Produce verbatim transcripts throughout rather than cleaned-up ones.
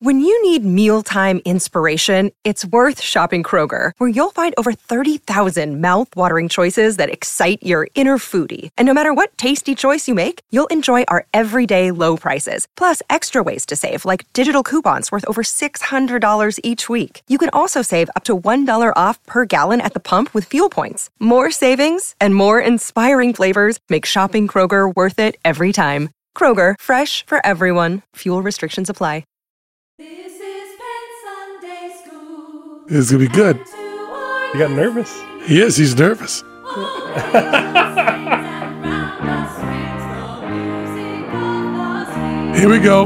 When you need mealtime inspiration, it's worth shopping Kroger, where you'll find over thirty thousand mouth-watering choices that excite your inner foodie. And no matter what tasty choice you make, you'll enjoy our everyday low prices, plus extra ways to save, like digital coupons worth over six hundred dollars each week. You can also save up to one dollar off per gallon at the pump with fuel points. More savings and more inspiring flavors make shopping Kroger worth it every time. Kroger, fresh for everyone. Fuel restrictions apply. This is Penn Sunday School. It's going to be good. You got nervous? He is. He's nervous. Here we go.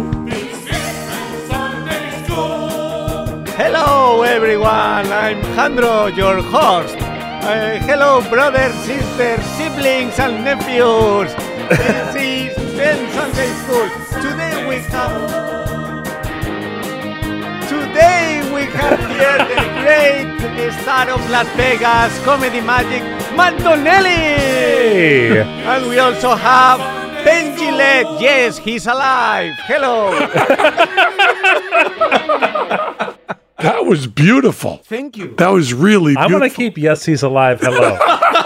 Hello, everyone. I'm Jandro, your host. Uh, hello, brothers, sisters, siblings, and nephews. This is Penn Sunday School. Today we have... Today we have here the great star of Las Vegas, Comedy Magic, Mantonelli! And we also have Ben Gillette. Yes, he's alive. Hello. That was beautiful. Thank you. That was really beautiful. I'm going to keep Yes, He's Alive. Hello.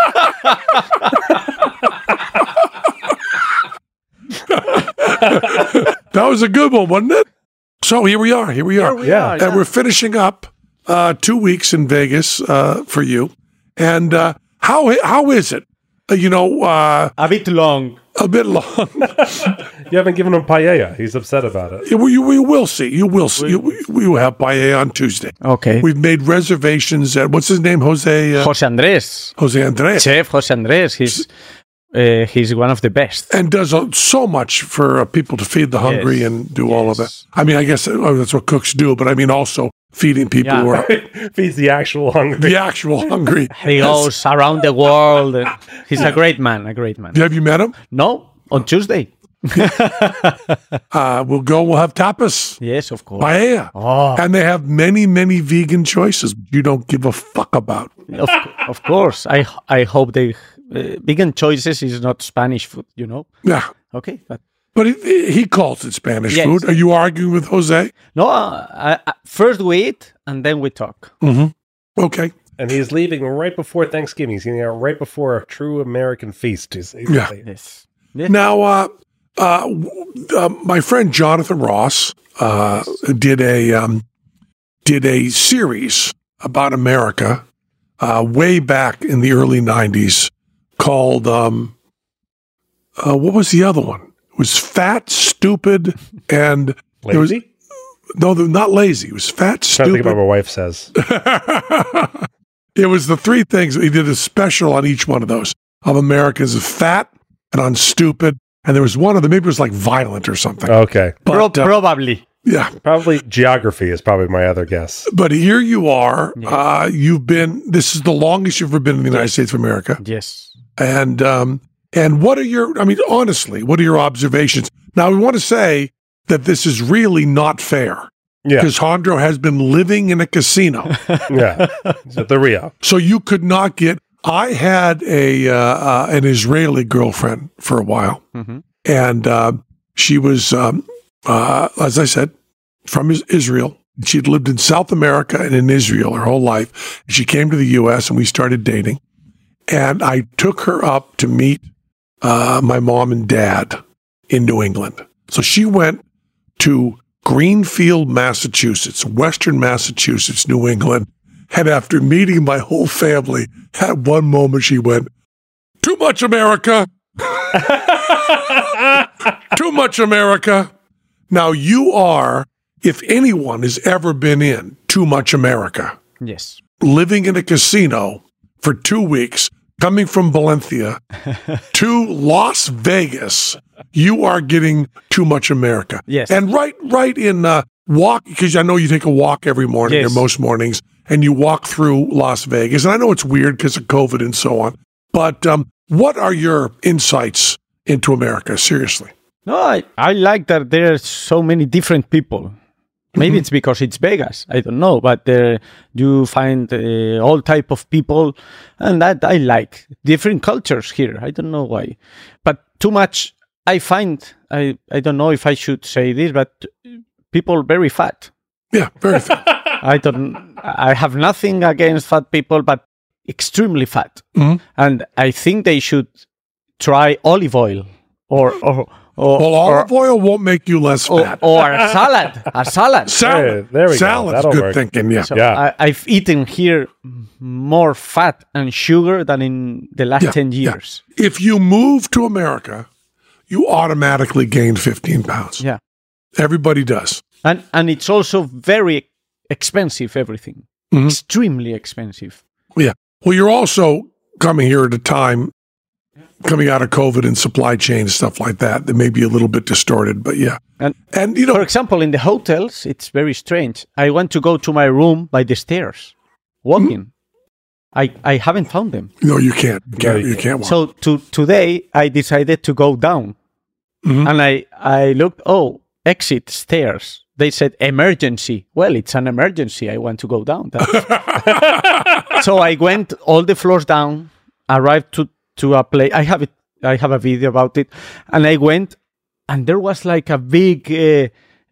That was a good one, wasn't it? So here we are. Here we are. Here we Yeah. are, And yeah. we're finishing up uh, two weeks in Vegas uh, for you. And uh, how how is it? Uh, you know, uh, A bit long. a bit long. You haven't given him paella. He's upset about it. we, we will see. You will see. You, we will have paella on Tuesday. Okay. We've made reservations at, what's his name? Jose uh, Jose Andres. Jose Andres. Chef Jose Andres. He's uh, he's one of the best. And does uh, so much for uh, people to feed the hungry Yes. and do all of that. Yes. I mean, I guess uh, that's what cooks do, but I mean also feeding people Yeah. who are Feeds the actual hungry. the actual hungry. He goes around the world. and He's a great man. A great man. Have you met him? No, on Tuesday. Uh, we'll go. We'll have tapas, Yes, of course. paella, Oh, and they have many, many vegan choices you don't give a fuck about. of, of course. I I hope they uh, vegan choices is not Spanish food. You know. Yeah, Okay, but but he, he calls it Spanish Yes. food. Are you arguing with Jose? no. Uh, I, I, first we eat and then we talk. Okay. And he's leaving right before Thanksgiving. He's getting out right before a true American feast. He's, he's Yeah. leaving. Yes. Yes. Now, uh, uh, w- uh, my friend Jonathan Ross uh, did a um, did a series about America uh, way back in the early nineties called um, uh, what was the other one? It was Fat, Stupid, and there was, Lazy? no, they're not lazy. It was Fat, Trying to think about Stupid. what my wife says. It was the three things. He did a special on each one of those of Americans: fat and on stupid. And there was one of them, maybe it was like violent or something. Okay. Pro- But, uh, probably. yeah. Probably geography is probably my other guess. But here you are. Uh, you've been, this is the longest you've ever been in the United States of America. Yes. And, um, and what are your, I mean, honestly, what are your observations? Now, we want to say that this is really not fair Yeah. because Jandro has been living in a casino. Yeah. So the Rio. So you could not get, I had a, uh, uh, an Israeli girlfriend for a while. Mm-hmm. And uh, she was, um, uh, as I said, from Is- Israel. She'd lived in South America and in Israel her whole life. She came to the U S and we started dating. And I took her up to meet uh, my mom and dad in New England. So she went to Greenfield, Massachusetts, Western Massachusetts, New England. And after meeting my whole family, at one moment she went, "Too much America." Too much America. Now you are, if anyone has ever been in Too Much America, Yes. living in a casino for two weeks, coming from Valencia to Las Vegas, you are getting Too Much America. Yes. And right, right in uh, walk, because I know you take a walk every morning Yes. or most mornings, and you walk through Las Vegas. And I know it's weird because of COVID and so on. But um, what are your insights into America? Seriously. No, I, I like that there are so many different people. Maybe it's because it's Vegas. I don't know, but there you find uh, all type of people, and that I like different cultures here. I don't know why, but too much. I find I I don't know if I should say this, but people very fat. Yeah, very thin. I don't. I have nothing against fat people, but extremely fat. Mhm. And I think they should try olive oil or or or, Well, or, olive oil won't make you less or, fat. or a salad. A salad. Salad. There- there we go. Salad's That'll good work. thinking, yeah. So Yeah. I, I've eaten here more fat and sugar than in the last Yeah, ten yeah. years. If you move to America, you automatically gain fifteen pounds. Yeah. Everybody does. And and it's also very expensive, everything. Mhm. Extremely expensive. Yeah. Well, you're also coming here at a time coming out of COVID and supply chain and stuff like that that may be a little bit distorted, but yeah. And And, you know, for example, in the hotels, it's very strange. I want to go to my room by the stairs, walking. I, I haven't found them. no, you can't. You can't, you you can't walk. So to, today, I decided to go down. Mhm. And I, I looked, oh, exit stairs. They said emergency. Well, it's an emergency. I want to go down. That's- so I went all the floors down, arrived to, to a place. I have it. I have a video about it. And I went, and there was like a big uh,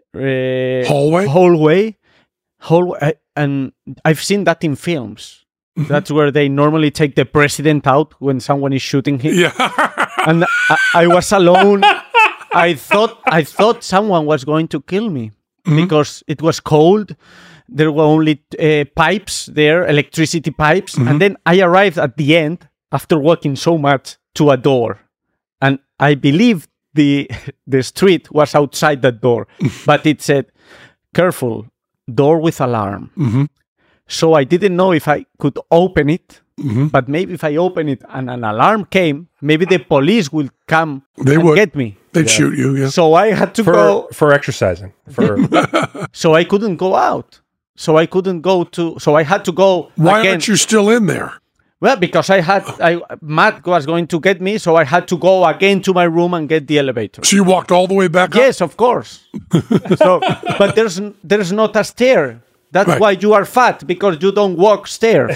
uh, Hallway? Hallway. Hallway. And I've seen that in films. That's where they normally take the president out when someone is shooting him. yeah. And I, I was alone. I thought I thought someone was going to kill me because it was cold. There were only uh, pipes there, electricity pipes, and then I arrived at the end after walking so much to a door, and I believe the the street was outside that door, but it said, "Careful, door with alarm." Mhm. So I didn't know if I could open it. But maybe if I open it and an alarm came, maybe the police will come They and would. get me. They'd shoot you, yeah. So I had to For go. for exercising. For So I couldn't go out. So I couldn't go to. So I had to go Why again. aren't you still in there? Well, because I had. I Matt was going to get me, so I had to go again to my room and get the elevator. So you walked all the way back up? Yes, of course. So, but there's there's not a stair. That's Right. why you are fat, because you don't walk stairs.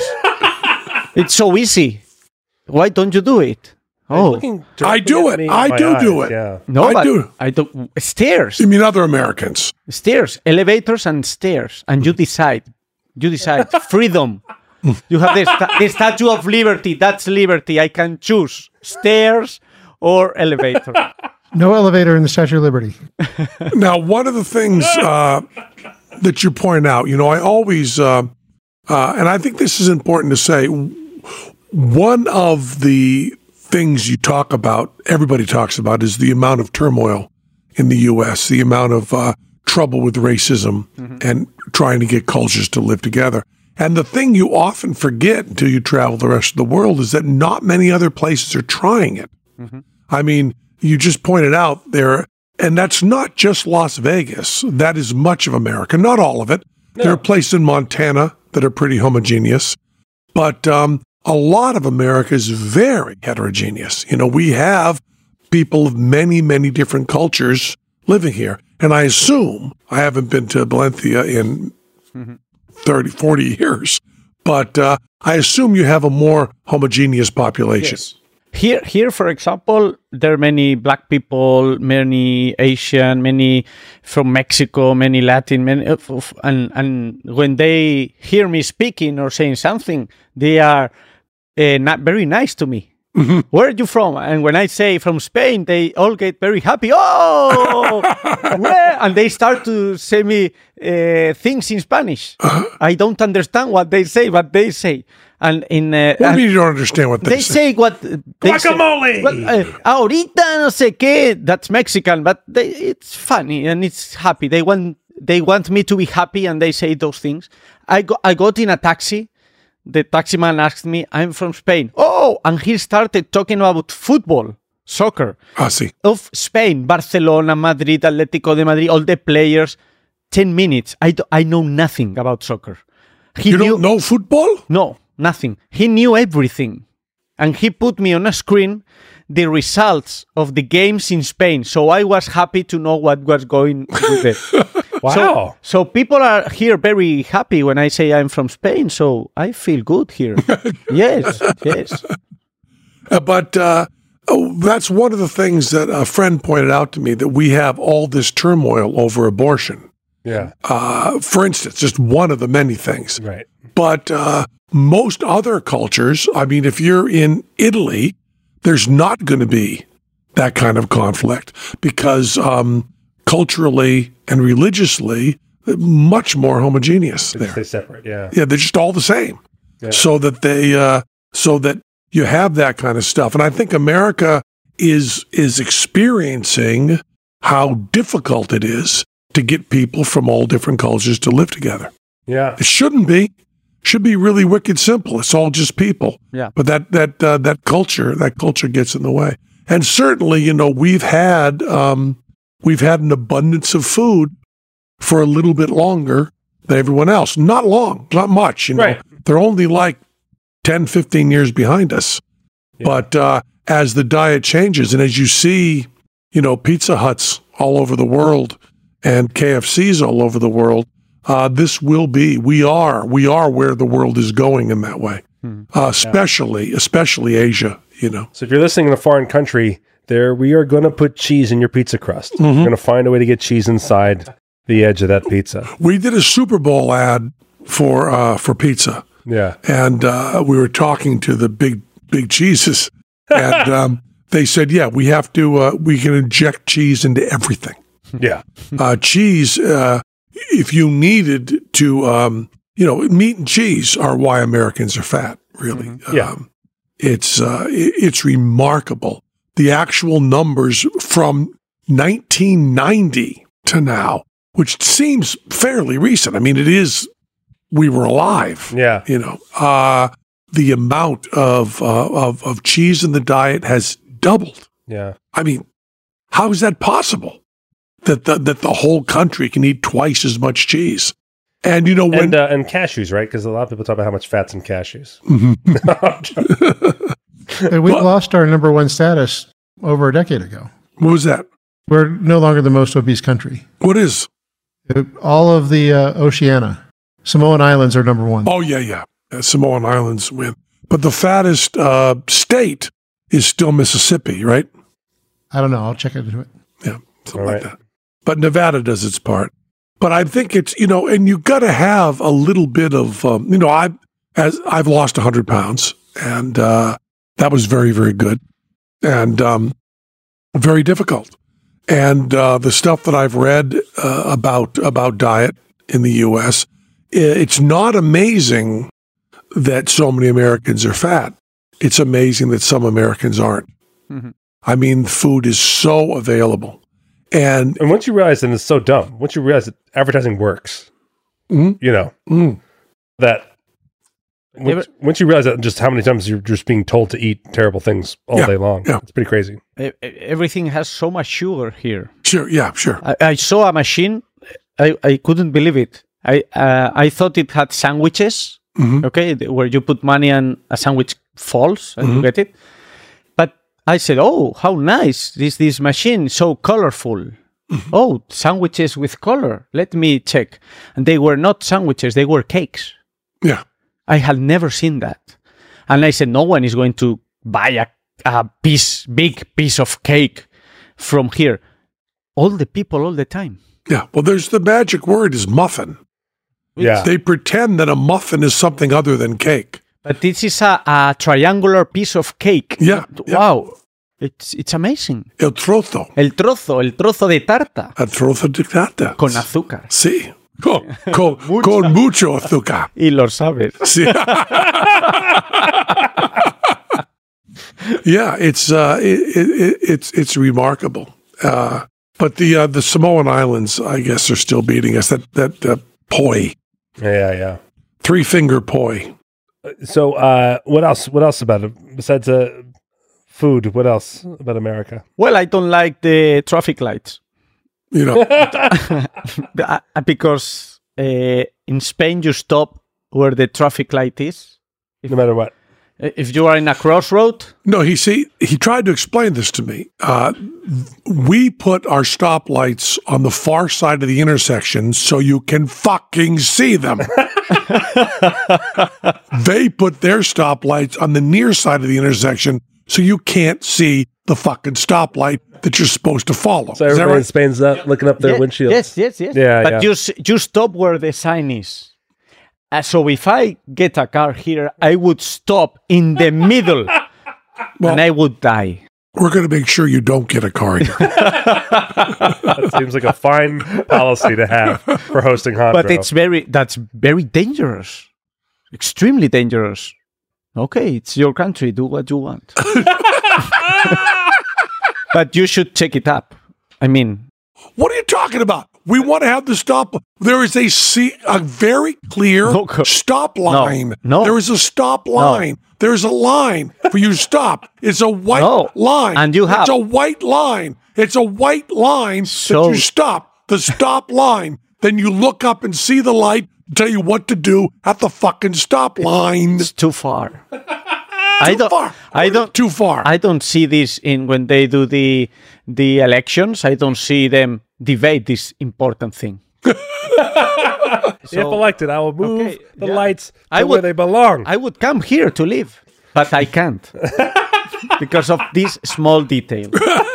It's so easy. Why don't you do it? Oh looking I directly do at it. me in I my do do eyes, it. Yeah. no, I but do. I don't. Stairs, You mean other Americans? stairs, elevators, and stairs, and you decide. You decide. Freedom. You have the, sta- the Statue of Liberty. That's liberty. I can choose stairs or elevator. No elevator in the Statue of Liberty. Now, one of the things uh, that you point out, you know, I always, uh, uh, and I think this is important to say, one of the things you talk about, everybody talks about, is the amount of turmoil in the U S, the amount of uh, trouble with racism and trying to get cultures to live together. And the thing you often forget until you travel the rest of the world is that not many other places are trying it. I mean, you just pointed out there, and that's not just Las Vegas. That is much of America, not all of it. There are places in Montana that are pretty homogeneous, but um, a lot of America is very heterogeneous. You know, we have people of many, many different cultures living here. And I assume, I haven't been to Valencia in thirty, forty years, but uh, I assume you have a more homogeneous population. Here, here, for example, there are many black people, many Asian, many from Mexico, many Latin, many, of- of- and and when they hear me speaking or saying something, they are uh, not very nice to me. Where are you from? And when I say from Spain, they all get very happy. Oh, where? And they start to say me uh, things in Spanish. I don't understand what they say, but they say. And in uh, What do and- you mean you don't understand what they, they say what they Guacamole! Say. Well, uh, ahorita no sé qué. That's Mexican, but they, it's funny and it's happy. They want they want me to be happy, and they say those things. I go I got in a taxi. The taxi man asked me, "I'm from Spain." Oh, and he started talking about football, soccer I see. of Spain, Barcelona, Madrid, Atlético de Madrid, all the players. Ten minutes. I do, I know nothing about soccer. He You knew, don't know football? no, nothing. He knew everything. And he put me on a screen the results of the games in Spain. So I was happy to know what was going with it. Wow. So, so people are here very happy when I say I'm from Spain. So I feel good here. Yes, yes. Uh, but uh, oh, that's one of the things that a friend pointed out to me, that we have all this turmoil over abortion. Yeah. Uh, for instance, just one of the many things. Right. But uh, most other cultures, I mean, if you're in Italy, there's not going to be that kind of conflict because um, culturally and religiously, much more homogeneous They there. stay separate. Yeah. Yeah, they're just all the same. Yeah. So that they, uh, so that you have that kind of stuff. And I think America is is experiencing how difficult it is to get people from all different cultures to live together. Yeah. It shouldn't be. Should be really wicked simple. It's all just people. Yeah. But that that uh, that culture that culture gets in the way. And certainly, you know, we've had um, we've had an abundance of food for a little bit longer than everyone else. Not long, not much. You know, Right. they're only like ten, fifteen years behind us. Yeah. But uh, as the diet changes, and as you see, you know, Pizza Huts all over the world and K F Cs all over the world. Uh, this will be, we are, we are where the world is going in that way, uh, especially, especially Asia, you know. So if you're listening in a foreign country, there we are going to put cheese in your pizza crust. Mm-hmm. We're going to find a way to get cheese inside the edge of that pizza. We did a Super Bowl ad for, uh, for pizza, Yeah. and uh, we were talking to the big, big cheeses, and um, they said, yeah, we have to, uh, we can inject cheese into everything. Yeah. Uh, cheese, uh, if you needed to, um, you know, meat and cheese are why Americans are fat, really. Yeah. Um, it's, uh, it, it's remarkable. The actual numbers from nineteen ninety to now, which seems fairly recent. I mean, it is, we were alive. Yeah. You know, uh, the amount of, uh, of, of cheese in the diet has doubled. Yeah. I mean, how is that possible? That the, that the whole country can eat twice as much cheese. And, you know, when... And, uh, and cashews, right? Because a lot of people talk about how much fat's in cashews. And we've lost our number one status over a decade ago. what was that? We're no longer the most obese country. What is? All of the uh, Oceania, Samoan Islands are number one. Oh, yeah, yeah. Uh, Samoan Islands win. But the fattest uh, state is still Mississippi, right? I don't know. I'll check into it. Yeah, something All like right. that. But Nevada does its part. But I think it's, you know, and you got to have a little bit of, um, you know, I've, as I've lost one hundred pounds, and uh, that was very, very good and um, very difficult. And uh, the stuff that I've read uh, about about diet in the U S, it's not amazing that so many Americans are fat. It's amazing that some Americans aren't. Mhm. I mean, food is so available. And And once you realize, and it's so dumb, once you realize that advertising works, Mhm. you know, mm, that once, once you realize that just how many times you're just being told to eat terrible things all Yeah, day long, yeah. it's pretty crazy. E- e- Everything has so much sugar here. sure, yeah, sure. I, I saw a machine. I, I couldn't believe it. I uh, I thought it had sandwiches. Mhm. Okay, th- where you put money and a sandwich falls and you get it. But I said, "Oh, how nice! This this machine so colorful. Oh, sandwiches with color. Let me check." And they were not sandwiches; they were cakes. Yeah. I had never seen that. And I said, no one is going to buy a, a piece, big piece of cake from here. All the people, all the time. Yeah. Well, there's the magic word is muffin. Yeah. They pretend that a muffin is something other than cake. But this is a, a triangular piece of cake. Yeah, yeah. Wow. It's, it's amazing. El trozo. El trozo, el trozo de tarta. A trozo de tarta. Con azúcar. Sí. Con, con, con mucho azúcar. Y lo sabes. Sí. Yeah, it's uh, it, it, it's it's remarkable. Uh, but the uh, the Samoan Islands, I guess, are still beating us. That that uh, poi, Yeah, yeah. three finger poi. So, uh, what else? What else about it besides uh, food? What else about America? Well, I don't like the traffic lights. You know, Uh, because uh, in Spain, you stop where the traffic light is. No matter what. If you are in a crossroad, no. He see he tried to explain this to me. Uh, we put our stoplights on the far side of the intersection so you can fucking see them. They put their stoplights on the near side of the intersection so you can't see the fucking stoplight that you're supposed to follow. So Is that everybody in right? Spain's up, looking up their Ye- windshield. Yes, yes, yes. Yeah, but yeah. you s- you stop where the sign is. Uh, so if I get a car here, I would stop in the middle, and I would die. We're going to make sure you don't get a car here. That seems like a fine policy to have for hosting Hondro. But it's very that's very dangerous, extremely dangerous. Okay, it's your country. Do what you want. But you should check it up. I mean, What are you talking about? We want to have the stop. There is a C, a very clear No, co- stop line. no. There is a stop line. There's a line for you to stop. It's a white No. line. And you have- It's a white line. It's a white line So- that you stop. The stop line. Then you look up and see the light, tell you what to do at the fucking stop line. it's too far. I don't. far. I don't. Too far. I don't see this in when they do the the elections. I don't see them debate this important thing. if elected, I will move Okay, the yeah. lights to I where would- they belong. I would come here to live, but I can't because of this small detail.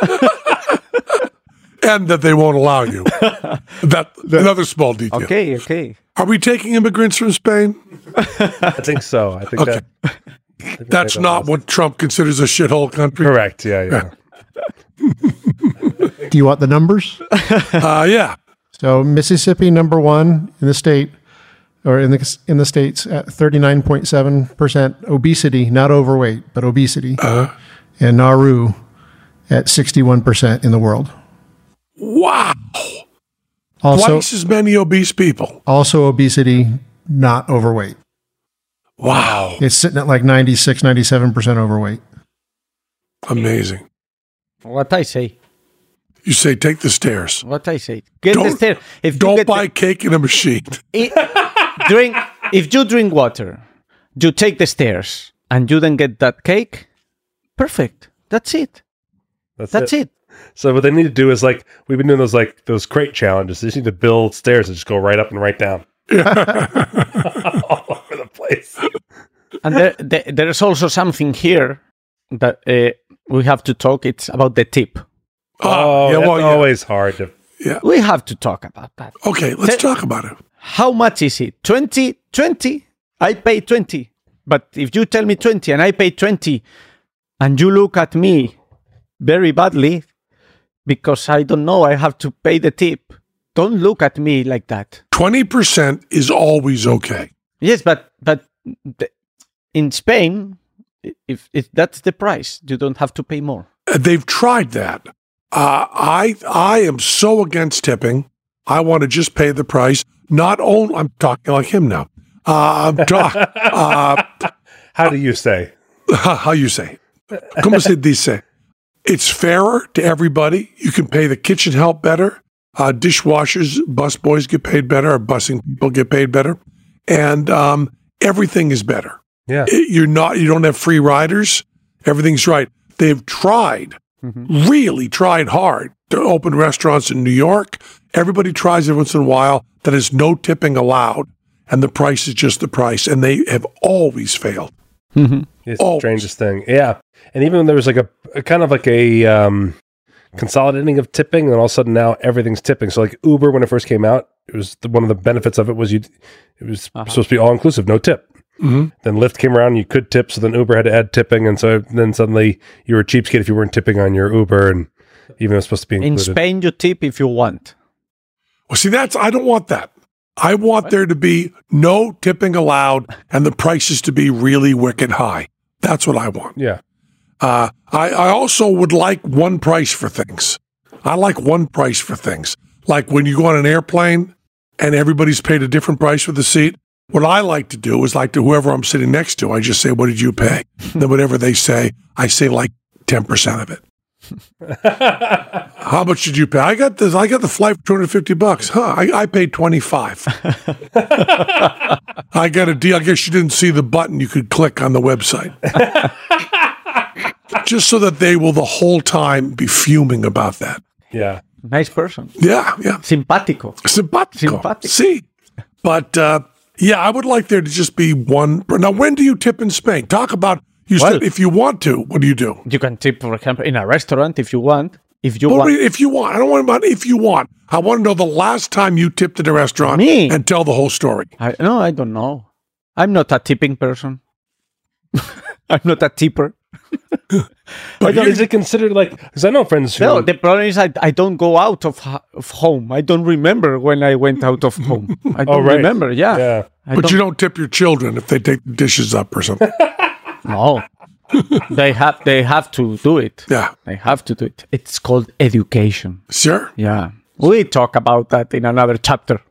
And that they won't allow you. that another small detail. Okay, okay. Are we taking immigrants from Spain? I think so. I think Okay. that That's not what Trump considers a shithole country. correct. Yeah, yeah. Do you want the numbers? Uh, yeah. So Mississippi, number one in the state, or in the in the states at thirty-nine point seven percent obesity, not overweight, but obesity. Uh-huh. And Nauru at sixty-one percent in the world. Wow. Also, Twice as many obese people. also obesity, not overweight. Wow. It's sitting at like ninety-six, ninety-seven percent overweight. Amazing. What I say. You say take the stairs. What I say. Get the Don't- stair. If you Don't get buy cake in a machine. the, I- drink. If you drink water, you take the stairs, and you then get that cake. Perfect. That's it. That's, That's it. So what they need to do is like we've been doing those like those crate challenges. They just need to build stairs that just go right up and right down, all over the place. And there, there, there is also something here that uh, we have to talk. It's about the tip. Oh, yeah, that's well, yeah. always hard to. We have to talk about that. Okay, let's Te- talk about it. How much is it? twenty? twenty? I pay twenty. But if you tell me twenty and I pay twenty and you look at me very badly because I don't know, I have to pay the tip. Don't look at me like that. twenty percent is always okay. Yes, but but the, in Spain, if, if that's the price, you don't have to pay more. Uh, They've tried that. Uh, I I am so against tipping. I want to just pay the price. Not only I'm talking like him now. Uh, I'm talk, uh, How do you say? how you say? Como se dice? It's fairer to everybody. You can pay the kitchen help better. Uh, dishwashers, busboys get paid better. Or busing people get paid better, and um, everything is better. Yeah. It- you're not. You don't have free riders. Everything's right. They've tried, really tried hard to open restaurants in New York. Everybody tries every once in a while that is no tipping allowed, and the price is just the price, and they have always failed. It's Oh. the strangest thing. Yeah. And even when there was like a, a kind of like a um, consolidating of tipping, and all of a sudden now everything's tipping. So like Uber, when it first came out, it was the, one of the benefits of it was you, it was supposed to be all inclusive, no tip. Mm-hmm. Then Lyft came around, you could tip, so then Uber had to add tipping, and so then suddenly you were a cheapskate if you weren't tipping on your Uber, and even though it's supposed to be In included. Spain, you tip if you want. Well, see, that's I don't want that. I want there to be no tipping allowed, and the prices to be really wicked high. That's what I want. Yeah. Uh, I, I also would like one price for things. I like one price for things. Like when you go on an airplane and everybody's paid a different price for the seat. What I like to do is like to whoever I'm sitting next to, I just say, what did you pay? Then whatever they say, I say like ten percent of it. How much did you pay? I got this. I got the flight for two hundred fifty bucks. Huh? I, I paid twenty-five. I got a deal. I guess you didn't see the button you could click on the website. Just so that they will the whole time be fuming about that. Yeah. Nice person. Yeah, yeah. Simpático. Simpatico. Simpatico. See. But uh, yeah, I would like there to just be one. Now, when do you tip in Spain? Talk about You Well- said if you want to, what do you do? You can tip, for example, in a restaurant if you want. If you Well, want, if you want, I don't want about if you want. I want to know the last time you tipped at a restaurant Me? and tell the whole story. I, no, I don't know. I'm not a tipping person. I'm not a tipper. But Is you- it considered like? Because I know friends who. No, the problem is I, I don't go out of ho- of home. I don't remember when I went out of home. I don't Oh, right. remember. Yeah. Yeah. I but don't, you don't tip your children if they take the dishes up or something. No. they have they have to do it. Yeah, They have to do it. It's called education. sure. Yeah. We talk about that in another chapter.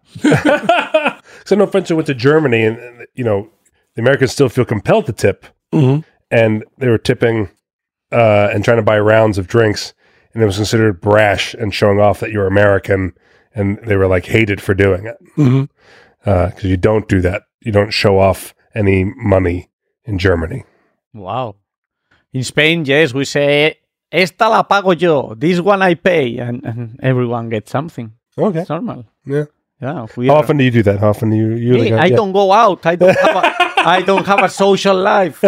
So I know friends who went to Germany, and and, you know the Americans still feel compelled to tip, Mhm. and they were tipping uh, and trying to buy rounds of drinks, and it was considered brash and showing off that you're American, and they were like hated for doing it Mhm. because you don't do that. You don't show off any money in Germany. Wow. In Spain, yes, we say, esta la pago yo, this one I pay, and, and everyone gets something. Okay. It's normal. Yeah. Yeah. We How are- often do you do that? How often do you? you Me, I don't go out. I don't have a, I don't have a social life.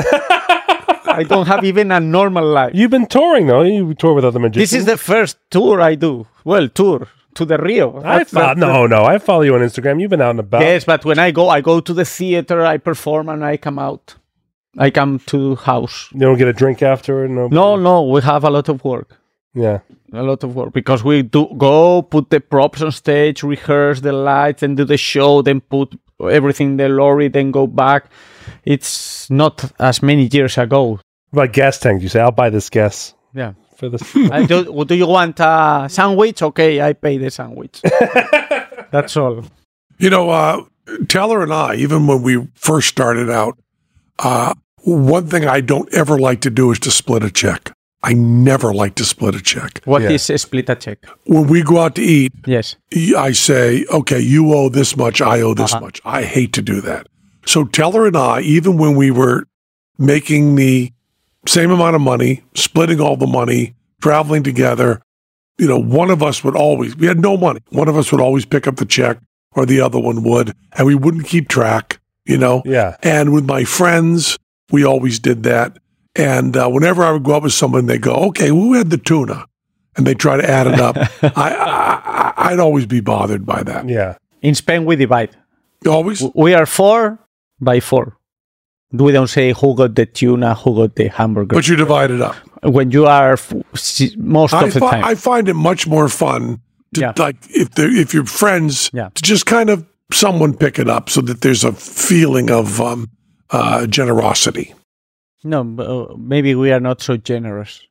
I don't have even a normal life. You've been touring though. You tour with other magicians. This is the first tour I do. Well, tour to the Rio. I That's- follow, that's- no, no. I follow you on Instagram. You've been out and about. Yes, but when I go, I go to the theater, I perform, and I come out. I come to house. You don't get a drink after. No. No, no, we have a lot of work. Yeah. A lot of work because we do go put the props on stage, rehearse the lights, and do the show, then put everything in the lorry, then go back. It's not as many years ago. Like gas tanks. You say, "I'll buy this gas Yeah. for this." I do, do you want a sandwich? Okay, I pay the sandwich. That's all. You know, uh, Teller and I, even when we first started out, uh, one thing I don't ever like to do is to split a check. I never like to split a check. What Yeah. is a split a check? When we go out to eat, Yes. I say, okay, you owe this much, I owe this Uh-huh. much. I hate to do that. So Teller and I, even when we were making the same amount of money, splitting all the money, traveling together, you know, one of us would always, we had no money. One of us would always pick up the check or the other one would, and we wouldn't keep track, you know? Yeah. And with my friends, we always did that. And uh, whenever I would go out with someone, they go, okay, who had the tuna? And they try to add it up. I, I, I'd always be bothered by that. Yeah. In Spain, we divide. Always? We are four by four. We don't say who got the tuna, who got the hamburger. But you divide it up. When you are f- s- most I, of the fi- time. I find it much more fun to, Yeah. like, if they're, if you're friends, Yeah. to just kind of someone pick it up so that there's a feeling of um, uh, generosity. No, but, uh, maybe we are not so generous.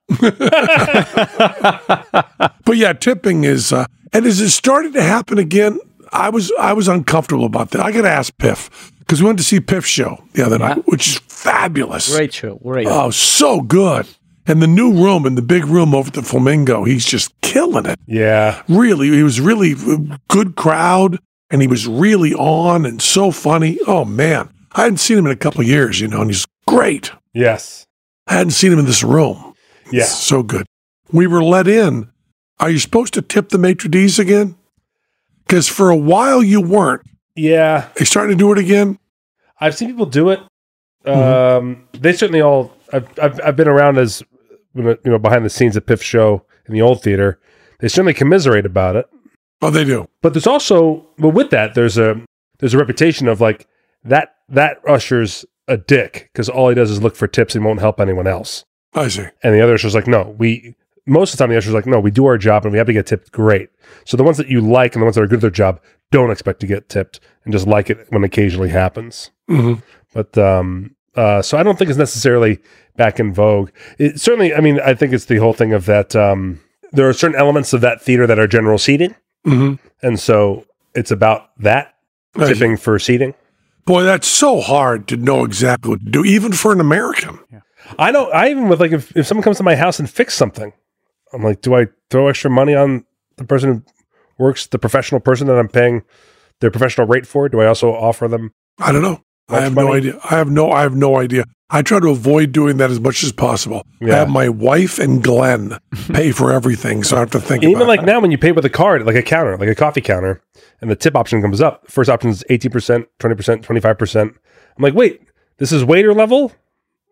But yeah, tipping is, uh, and is it starting to happen again? I was I was uncomfortable about that. I got to ask Piff because we went to see Piff's show the other night, which is fabulous. Great show, great. Oh, so good. And the new room in the big room over at the Flamingo, he's just killing it. Yeah. Really, he was really good crowd, and he was really on and so funny. Oh man, I hadn't seen him in a couple of years, you know, and he's great. Yes. I hadn't seen him in this room. Yeah. So good. We were let in. Are you supposed to tip the maitre d's again? Because for a while you weren't. Yeah. Are you starting to do it again? I've seen people do it. Mm-hmm. Um, they certainly all. I've, I've I've been around as you know behind the scenes at Piff show in the old theater. They certainly commiserate about it. Oh, they do. But there's also, but with that, there's a there's a reputation of like that that usher's a dick because all he does is look for tips and won't help anyone else. I see. And the other usher's like, no, we most of the time the usher's like, no, we do our job and we have to get tipped. Great. So the ones that you like and the ones that are good at their job don't expect to get tipped and just like it when occasionally happens. Mm-hmm. But um, uh, so I don't think it's necessarily back in vogue. It certainly, I mean, I think it's the whole thing of that. Um, there are certain elements of that theater that are general seating, Mm-hmm. and so it's about that I see. tipping for seating. Boy, that's so hard to know exactly what to do, even for an American. I know. I even with like if, if someone comes to my house and fix something, I'm like, do I throw extra money on the person who works, the professional person that I'm paying their professional rate for? Do I also offer them? I don't know. I Much have no money? idea. I have no. I have no idea. I try to avoid doing that as much as possible. I Yeah. have my wife and Glenn pay for everything, so I have to think And about even like it. now, when you pay with a card, like a counter, like a coffee counter, and the tip option comes up, first option is eighteen percent, twenty percent, twenty-five percent. I'm like, wait, this is waiter level?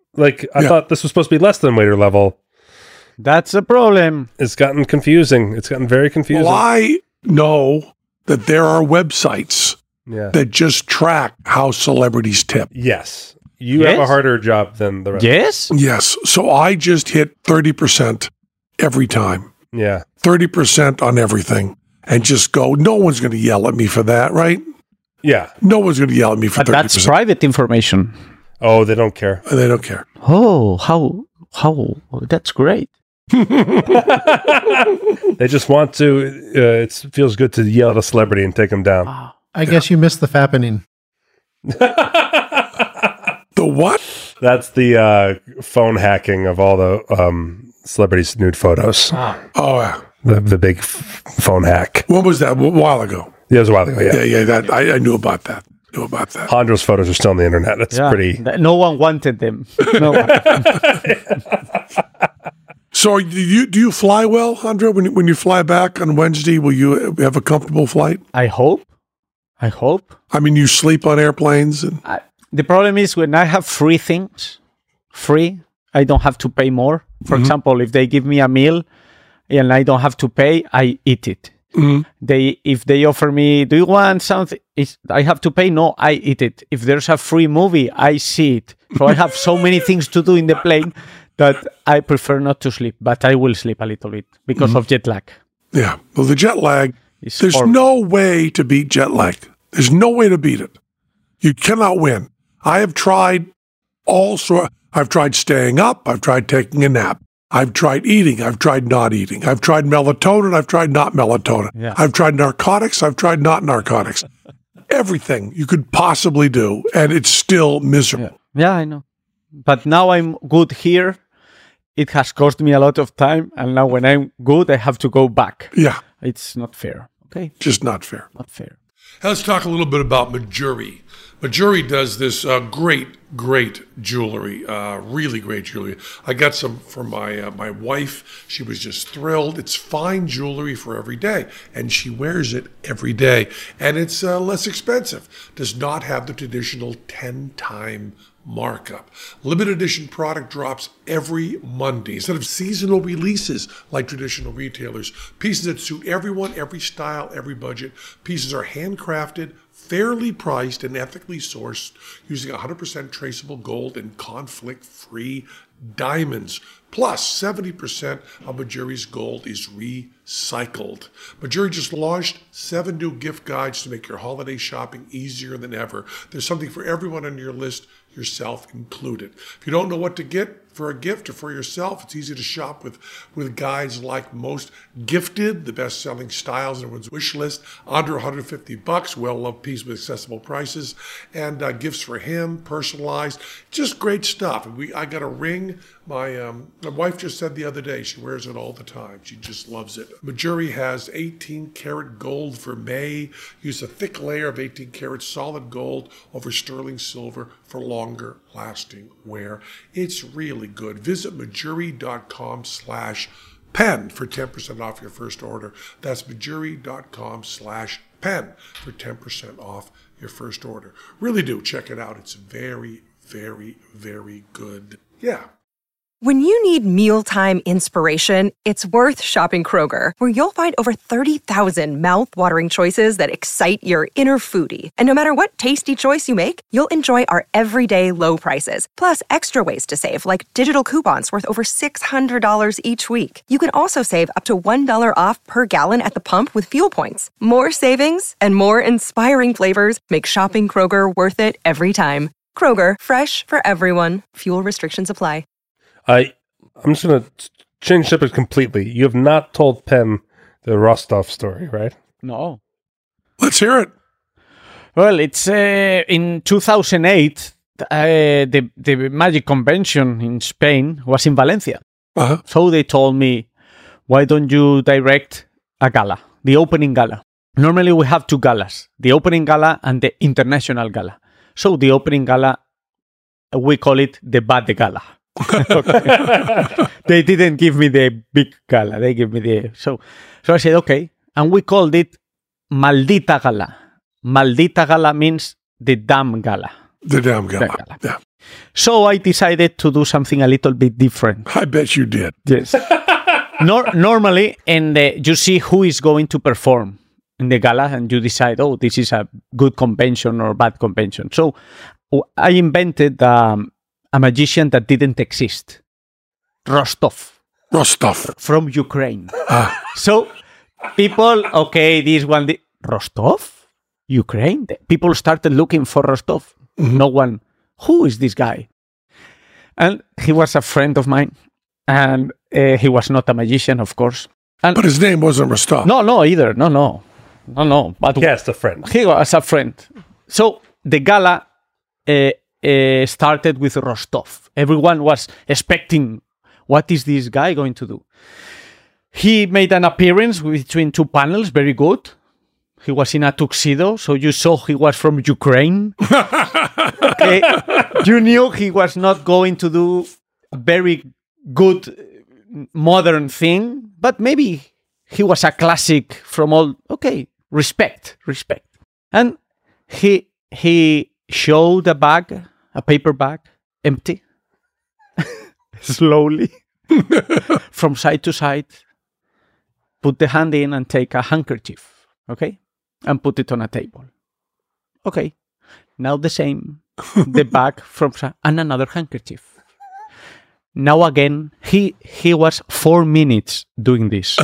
Like, I Yeah. thought this was supposed to be less than waiter level. That's a problem. It's gotten confusing. It's gotten very confusing. Well, I know that there are websites Yeah. that just track how celebrities tip. Yes. You have a Yes? harder job than the rest. Yes? Yes. So I just hit thirty percent every time, Yeah. thirty percent on everything, and just go, no one's going to yell at me for that, right? Yeah. No one's going to yell at me for But thirty that's percent. private information. Oh, they don't care. They don't care. Oh, how, how, oh, that's great. They just want to, uh, it feels good to yell at a celebrity and take them down. I guess you missed the fappening. The what? That's the uh, phone hacking of all the um, celebrities' nude photos. Oh, yeah. The, the big f- phone hack. When was that? A while ago. Yeah, it was a while ago, yeah. Yeah, yeah. That I, I knew about that. Knew about that. Andro's photos are still on the internet. It's Yeah, pretty... th- no one wanted them. No one. So, do you do you fly well, Andrea? When you, when you fly back on Wednesday, will you have a comfortable flight? I hope. I hope. I mean, you sleep on airplanes, and I, the problem is when I have free things, free, I don't have to pay more. For example, if they give me a meal and I don't have to pay, I eat it. They, if they offer me, do you want something? It's, I have to pay? No, I eat it. If there's a free movie, I see it. So I have so many things to do in the plane that I prefer not to sleep, but I will sleep a little bit because of jet lag. yeah. Well, the jet lag. It's There's horrible. no way to beat jet lag. There's no way to beat it. You cannot win. I have tried all sort. I've tried staying up. I've tried taking a nap. I've tried eating. I've tried not eating. I've tried melatonin. I've tried not melatonin. Yeah. I've tried narcotics. I've tried not narcotics. Everything you could possibly do, and it's still miserable. Yeah, I know. But now I'm good here. It has cost me a lot of time, and now when I'm good, I have to go back. Yeah, It's not fair. Okay, just not fair. not fair. Let's talk a little bit about Majuri. Majuri does this uh, great, great jewelry, uh, really great jewelry. I got some for my uh, my wife. She was just thrilled. It's fine jewelry for every day, and she wears it every day. And it's uh, less expensive. Does not have the traditional ten-time markup. Limited edition product drops every Monday. Instead of seasonal releases like traditional retailers, pieces that suit everyone, every style, every budget. Pieces are handcrafted, fairly priced, and ethically sourced using one hundred percent traceable gold and conflict-free diamonds. Plus, seventy percent of Majuri's gold is recycled. Majuri just launched seven new gift guides to make your holiday shopping easier than ever. There's something for everyone on your list, yourself included. If you don't know what to get for a gift or for yourself, it's easy to shop with, with guides like Most Gifted, the best-selling styles on everyone's wish list, under one hundred fifty bucks, well-loved piece with accessible prices, and uh, gifts for him, personalized, just great stuff. And we, I got a ring. My um, my wife just said the other day she wears it all the time. She just loves it. Majuri has eighteen karat gold for May. Use a thick layer of eighteen karat solid gold over sterling silver for longer lasting wear. It's really good. Visit majuri.com slash pen for ten percent off your first order. That's majuri.com slash pen for ten percent off your first order. Really do check it out. It's very, very, very good. Yeah. When you need mealtime inspiration, it's worth shopping Kroger, where you'll find over thirty thousand mouth-watering choices that excite your inner foodie. And no matter what tasty choice you make, you'll enjoy our everyday low prices, plus extra ways to save, like digital coupons worth over six hundred dollars each week. You can also save up to one dollar off per gallon at the pump with fuel points. More savings and more inspiring flavors make shopping Kroger worth it every time. Kroger, fresh for everyone. Fuel restrictions apply. I, I'm just going to change subject completely. You have not told Penn the Rostov story, right? No. Let's hear it. Well, it's uh, in two thousand eight, uh, the, the Magic Convention in Spain was in Valencia. Uh-huh. So they told me, why don't you direct a gala, the opening gala? Normally we have two galas, the opening gala and the international gala. So the opening gala, we call it the Bad Gala. They didn't give me the big gala. They gave me the... So, so I said, okay. And we called it Maldita Gala. Maldita Gala means the damn gala. The damn gala. The gala. Yeah. So I decided to do something a little bit different. I bet you did. Yes. Nor- normally, and you see who is going to perform in the gala, and you decide, oh, this is a good convention or bad convention. So I invented um, a magician that didn't exist, Rostov. Rostov. From Ukraine. Ah. So people, okay, this one, the, Rostov? Ukraine? People started looking for Rostov. Mm-hmm. No one, who is this guy? And he was a friend of mine. And uh, he was not a magician, of course. And but his name wasn't Rostov. No, no, either. No, no. No, no. But yes, a friend. He was a friend. So the gala uh, uh, started with Rostov. Everyone was expecting, what is this guy going to do? He made an appearance between two panels, very good. He was in a tuxedo, so you saw he was from Ukraine. Okay. You knew he was not going to do a very good modern thing, but maybe he was a classic from all. Okay, respect, respect. And he he showed a bag, a paper bag, empty, slowly, from side to side. Put the hand in and take a handkerchief, okay, and put it on a table. Okay, now the same, the bag from and another handkerchief. Now again, he he was four minutes doing this.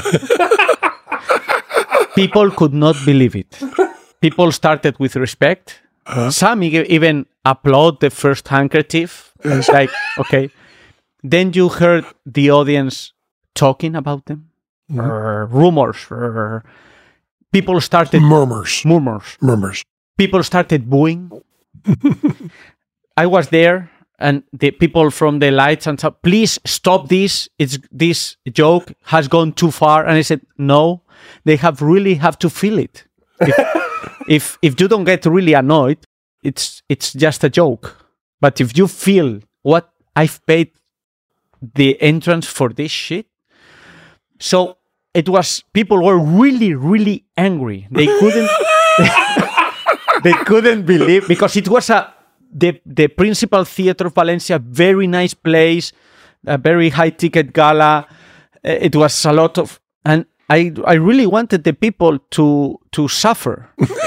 People could not believe it. People started with respect. Uh-huh. Some e- even applaud the first handkerchief. It's like, okay. Then you heard the audience talking about them. Mm-hmm. Uh, rumors. Uh, people started... Murmurs. Murmurs. Murmurs. People started booing. I was there. And the people from the lights and stuff, please stop this. It's this joke has gone too far. And I said, no, they have really have to feel it. If if, if you don't get really annoyed, it's it's just a joke. But if you feel what I've paid the entrance for this shit, so it was people were really really angry. They couldn't they couldn't believe because it was a. The the Principal Theatre of Valencia, very nice place, a very high ticket gala. It was a lot of, and I I really wanted the people to to suffer,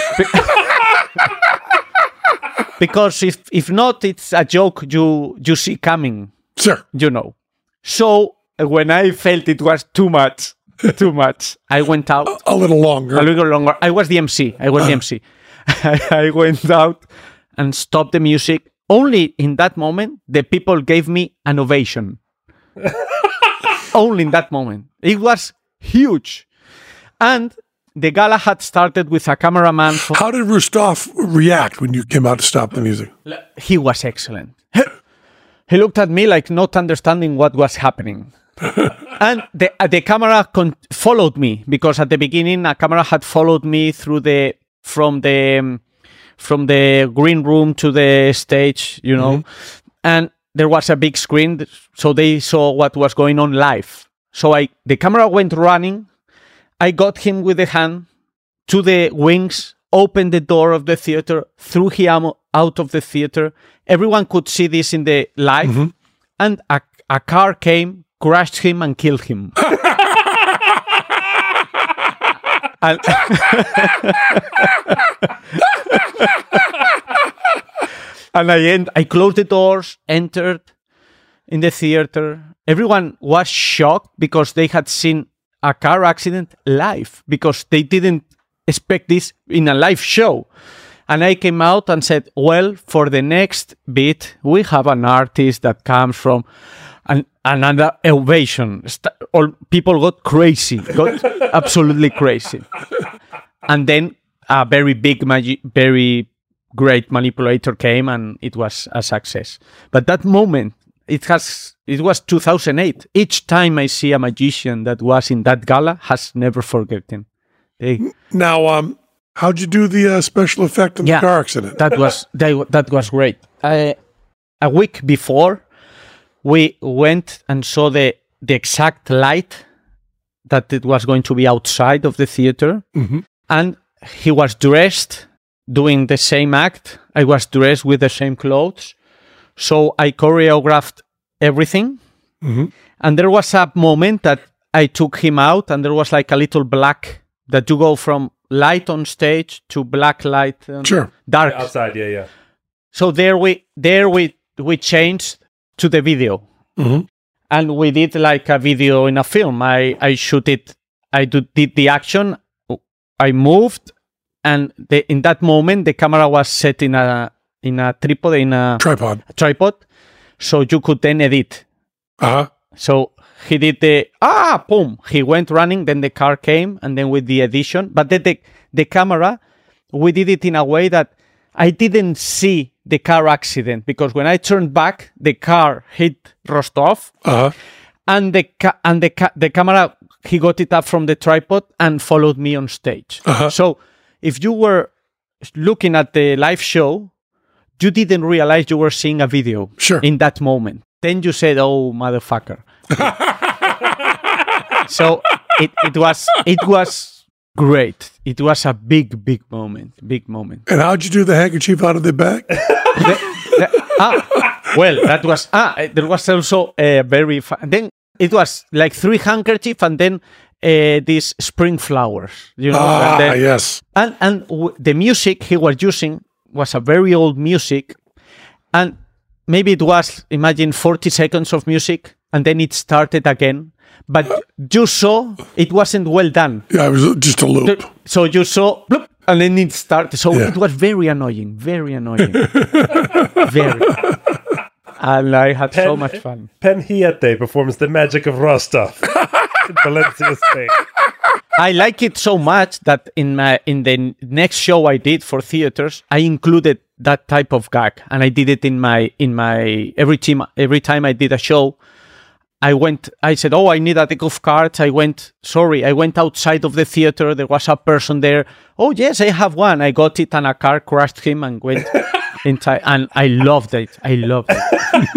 because if if not, it's a joke you you see coming. Sure, you know. So when I felt it was too much, too much, I went out a, a little longer, a little longer. I was the M C. I was uh. the M C. I, I went out and stopped the music. Only in that moment, the people gave me an ovation. Only in that moment. It was huge. And the gala had started with a cameraman. For- How did Rostov react when you came out to stop the music? He was excellent. He looked at me like not understanding what was happening. And the, uh, the camera con- followed me, because at the beginning, a camera had followed me through the, from the, um, from the green room to the stage, you know, mm-hmm. and there was a big screen, so they saw what was going on live. So I, the camera went running. I got him with the hand to the wings, opened the door of the theater, threw him out of the theater. Everyone could see this in the live, mm-hmm. and a, a car came, crashed him, and killed him. and And I end, I closed the doors, entered in the theater. Everyone was shocked because they had seen a car accident live, because they didn't expect this in a live show. And I came out and said, well, for the next bit, we have an artist that comes from an, another ovation. St- all people got crazy, got absolutely crazy. And then a very big, magi- very great manipulator came, and it was a success. But that moment, it has it was two thousand eight. Each time I see a magician that was in that gala, has never forgotten. They, now, um, how'd you do the uh, special effect of yeah, the car accident? That was that, that was great. I, a week before, we went and saw the the exact light that it was going to be outside of the theater, mm-hmm. and he was dressed doing the same act. I was dressed with the same clothes. So I choreographed everything. Mhm. And there was a moment that I took him out, and there was like a little black that you go from light on stage to black light, um, Sure. dark. Outside, yeah, yeah. So there we there we we changed to the video, Mhm. and we did like a video in a film. I I shoot it. I do, did the action. I moved, and the, in that moment the camera was set in a in a tripod in a Tripod. tripod, so you could then edit. Uh-huh. So he did the ah boom. He went running. Then the car came, and then with the edition. But then the the camera, we did it in a way that I didn't see the car accident, because when I turned back, the car hit Rostov, Uh-huh. and the ca- and the ca- the camera, he got it up from the tripod and followed me on stage. Uh-huh. So if you were looking at the live show, you didn't realize you were seeing a video Sure. in that moment. Then you said, "Oh, motherfucker." So it, it was it was great. It was a big, big moment. Big moment. And how'd you do the handkerchief out of the bag? ah, well, that was ah. There was also a very fun. Then it was like three handkerchief, and then uh, these spring flowers. You know, Ah, and, then- yes. and and w- the music he was using was a very old music, and maybe it was, imagine, forty seconds of music, and then it started again. But you saw it wasn't well done. Yeah, it was just a loop. So you saw, bloop, and then it started. So Yeah. it was very annoying, very annoying. Very. And I had so Pen- much fun. Penhiete performs the magic of Rostov in Valencia, Spain. I like it so much that in my in the next show I did for theaters, I included that type of gag, and I did it in my in my every team every time I did a show. I went. I said, "Oh, I need a deck of cards." I went. Sorry, I went outside of the theater. There was a person there. Oh yes, I have one. I got it, and a car crushed him and went inside. And I loved it. I loved it.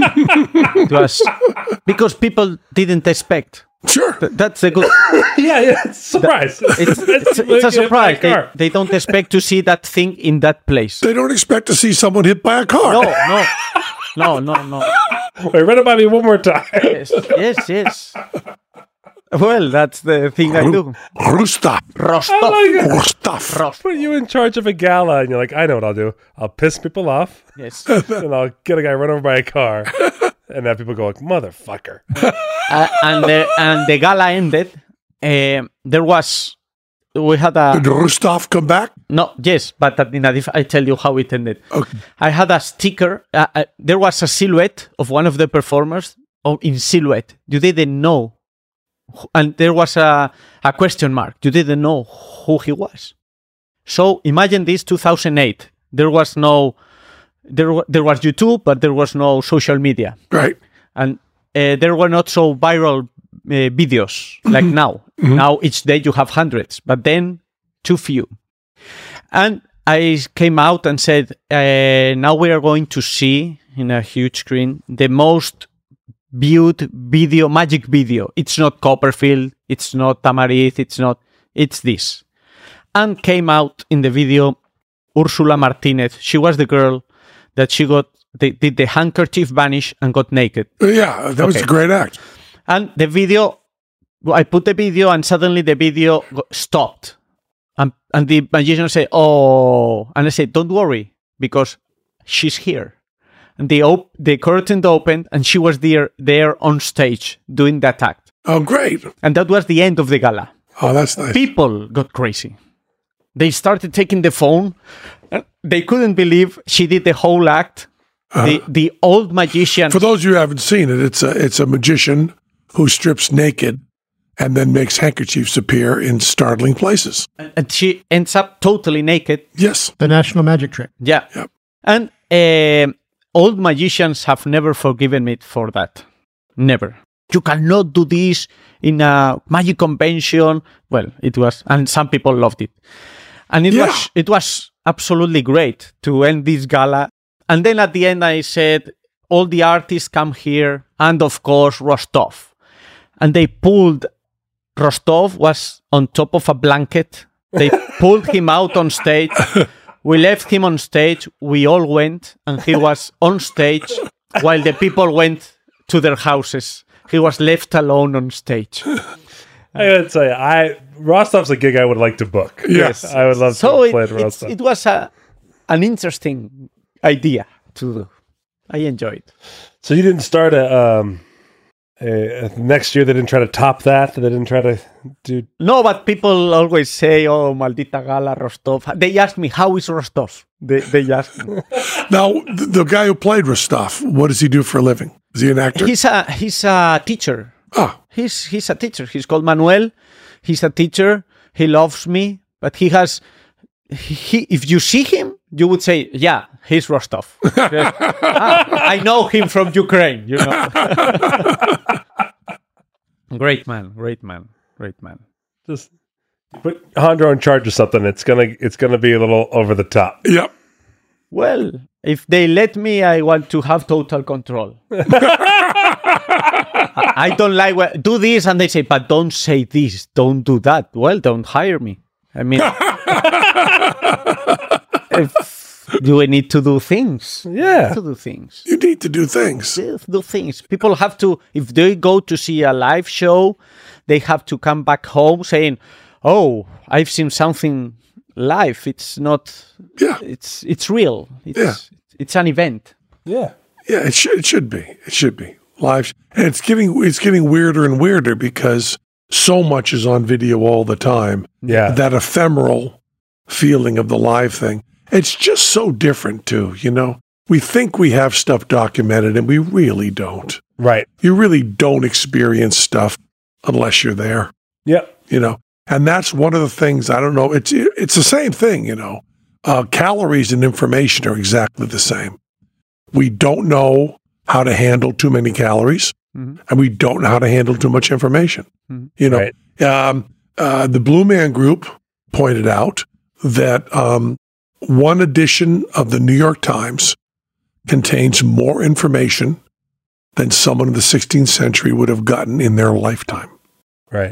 It was because people didn't expect. Sure. Th- That's a good. Yeah, yeah, it's a surprise. It's, it's, it's a surprise. They, they don't expect to see that thing in that place. They don't expect to see someone hit by a car. No, no, no, no, no. Wait, run it by me one more time. Yes, yes, yes. Well, that's the thing I do. Rostov. Rostov. Rostov. Rostov. Put you in charge of a gala, and you're like, I know what I'll do. I'll piss people off, Yes. and I'll get a guy run over by a car, and have people go like, motherfucker. uh, and the and the gala ended. Uh, there was we had a Did Rostov come back? no yes, but that in a diff- I tell you how it ended. Okay. I had a sticker. Uh, uh, there was a silhouette of one of the performers. Oh, in silhouette, you didn't know, who- and there was a a question mark. You didn't know who he was. So imagine this: two thousand eight. There was no, there wa- there was YouTube, but there was no social media. Right. And uh, there were not so viral uh, videos like now. Now each day you have hundreds, but then too few. And I came out and said, uh, now we are going to see in a huge screen the most viewed video, magic video. It's not Copperfield, it's not Tamariz, it's not, it's this. And came out in the video Ursula Martinez. She was the girl that she got, they did the handkerchief vanish and got naked. Uh, Yeah, that was Okay. a great act. And the video, well, I put the video, and suddenly the video go- stopped. And, and the magician said, "Oh," and I said, "Don't worry, because she's here." And the op- the curtain opened, and she was there there on stage doing that act. Oh, great. And that was the end of the gala. Oh, that's nice. People got crazy. They started taking the phone. And they couldn't believe she did the whole act. The the old magician. For those of you who haven't seen it, it's a it's a magician who strips naked and then makes handkerchiefs appear in startling places. and she ends up totally naked. Yes. The national magic trick. Yeah. Yep. And uh, old magicians have never forgiven me for that. Never. You cannot do this in a magic convention. Well, it was, and some people loved it. And it Yeah. was it was absolutely great to end this gala. And then at the end I said, all the artists come here, and of course Rostov. And they pulled, Rostov was on top of a blanket. They pulled him out on stage. We left him on stage. We all went, and he was on stage while the people went to their houses. He was left alone on stage. I gotta tell you, I Rostov's a gig I would like to book. Yes. I would love So to it, play at it's- Rostov. it was a, an interesting idea to do. I enjoyed. So you didn't start a, um, a, a next year. They didn't try to top that. They didn't try to do. No, but people always say, "Oh, maldita gala, Rostov." They ask me, "How is Rostov?" They they ask me. Now, the, the guy who played Rostov, what does he do for a living? Is he an actor? He's a he's a teacher. Ah, He's he's a teacher. He's called Manuel. He's a teacher. He loves me, but he has. He, if you see him, you would say, "Yeah, he's Rostov." ah, I know him from Ukraine. You know. Great man, great man, great man. Just put Hondro in charge of something. It's gonna it's gonna be a little over the top. yep. Well, if they let me, I want to have total control. I I don't like what, do this, and they say, but don't say this, don't do that. Well, don't hire me. I mean, if you need to do things. Yeah. To do things. You need to do things. Do things. People have to, if they go to see a live show, they have to come back home saying, "Oh, I've seen something live. It's not. Yeah. It's it's real. It's Yeah. it's an event." Yeah. Yeah, it should. It should be. It should be live, and it's getting it's getting weirder and weirder because so much is on video all the time. Yeah. That ephemeral feeling of the live thing. It's just so different too. You know, we think we have stuff documented, and we really don't. Right. You really don't experience stuff unless you're there. Yep. You know, and that's one of the things. I don't know. It's it's the same thing. You know, uh, calories and information are exactly the same. We don't know how to handle too many calories, Mhm. and we don't know how to handle too much information. Mhm. You know, Right. um, uh, the Blue Man Group pointed out that um, one edition of the New York Times contains more information than someone in the sixteenth century would have gotten in their lifetime Right.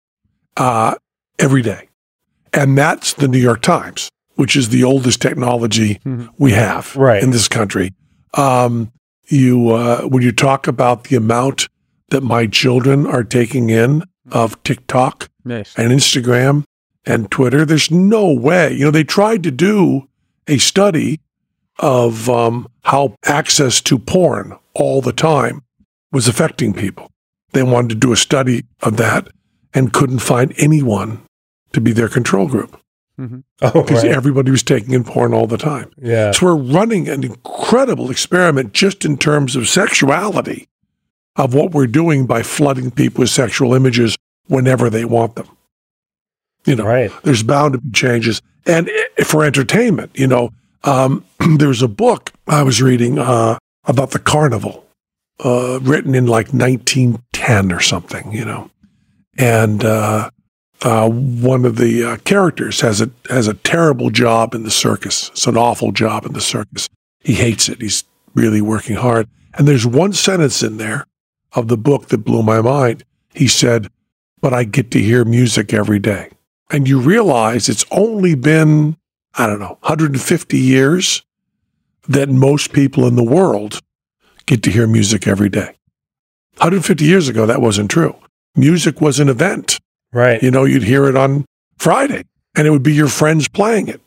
uh, every day. And that's the New York Times, which is the oldest technology Mhm. we have Right. in this country. Um, you, uh, when you talk about the amount that my children are taking in of TikTok Yes. and Instagram and Twitter, there's no way. You know, they tried to do a study of um, how access to porn all the time was affecting people. They wanted to do a study of that and couldn't find anyone to be their control group Oh, because right. everybody was taking in porn all the time. Yeah. So we're running an incredible experiment just in terms of sexuality of what we're doing by flooding people with sexual images whenever they want them. You know, Right. there's bound to be changes. And i- for entertainment, you know, um, there's a book I was reading uh, about the carnival, uh, written in like nineteen ten or something, you know. And uh, uh, one of the uh, characters has a has a terrible job in the circus. It's an awful job in the circus. He hates it. He's really working hard. And there's one sentence in there of the book that blew my mind. He said, "But I get to hear music every day." And you realize it's only been, I don't know, one hundred fifty years that most people in the world get to hear music every day. one hundred fifty years ago, that wasn't true. Music was an event. Right. You know, you'd hear it on Friday, and it would be your friends playing it.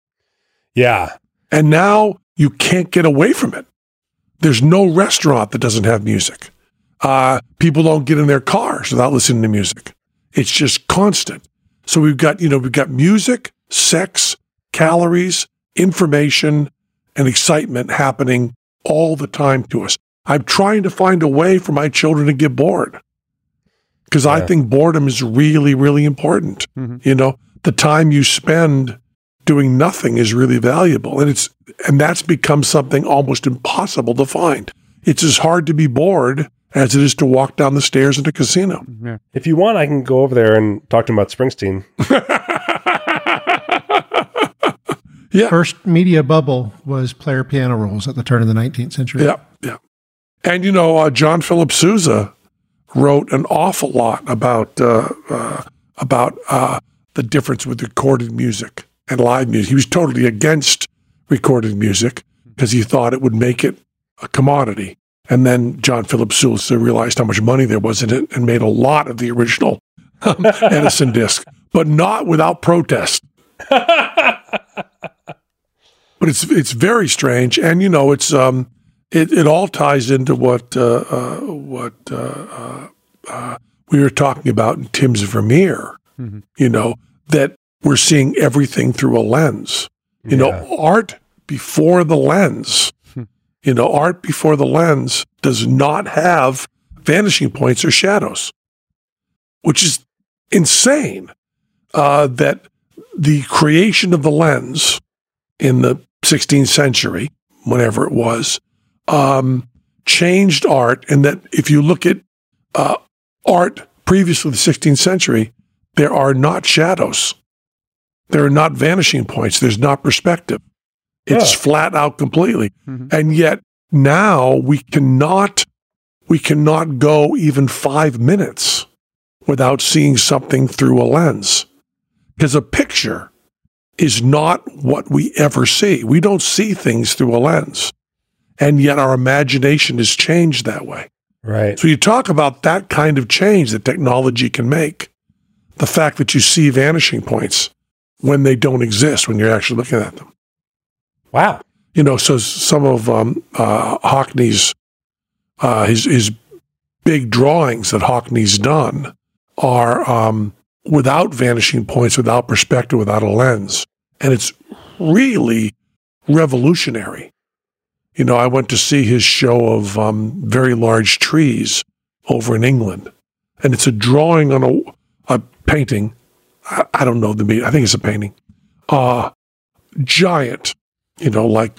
Yeah. And now you can't get away from it. There's no restaurant that doesn't have music. Uh, people don't get in their cars without listening to music. It's just constant. So we've got, you know, we've got music, sex, calories, information, and excitement happening all the time to us. I'm trying to find a way for my children to get bored because I Yeah. think boredom is really, really important. Mhm. You know, the time you spend doing nothing is really valuable. And it's, and that's become something almost impossible to find. It's as hard to be bored as it is to walk down the stairs in a casino. If you want, I can go over there and talk to him about Springsteen. Yeah. First media bubble was player piano rolls at the turn of the nineteenth century. Yeah. Yeah. And, you know, uh, John Philip Sousa wrote an awful lot about, uh, uh, about, uh, the difference with recorded music and live music. He was totally against recorded music because he thought it would make it a commodity. And then John Philip Sousa realized how much money there was in it and made a lot of the original um, Edison disc, but not without protest. But it's it's very strange, and you know it's um it, it all ties into what uh, uh, what uh, uh, uh, we were talking about in Tim's Vermeer. Mm-hmm. You know that we're seeing everything through a lens. You yeah. know, art before the lens. You know, art before the lens does not have vanishing points or shadows, which is insane. Uh, that the creation of the lens in the sixteenth century, whenever it was, um, changed art, and that if you look at uh, art previous to the sixteenth century, there are not shadows. There are not vanishing points. There's not perspective. It's yeah. flat out completely. Mm-hmm. And yet now we cannot, we cannot go even five minutes without seeing something through a lens. Because a picture is not what we ever see. We don't see things through a lens. And yet our imagination is changed that way. Right. So you talk about that kind of change that technology can make. The fact that you see vanishing points when they don't exist, when you're actually looking at them. Wow. You know, so some of um, uh, Hockney's, uh, his, his big drawings that Hockney's done are um, without vanishing points, without perspective, without a lens. And it's really revolutionary. You know, I went to see his show of um, very large trees over in England. And it's a drawing on a, a painting. I, I don't know the meaning. I think it's a painting. Uh, giant, you know, like,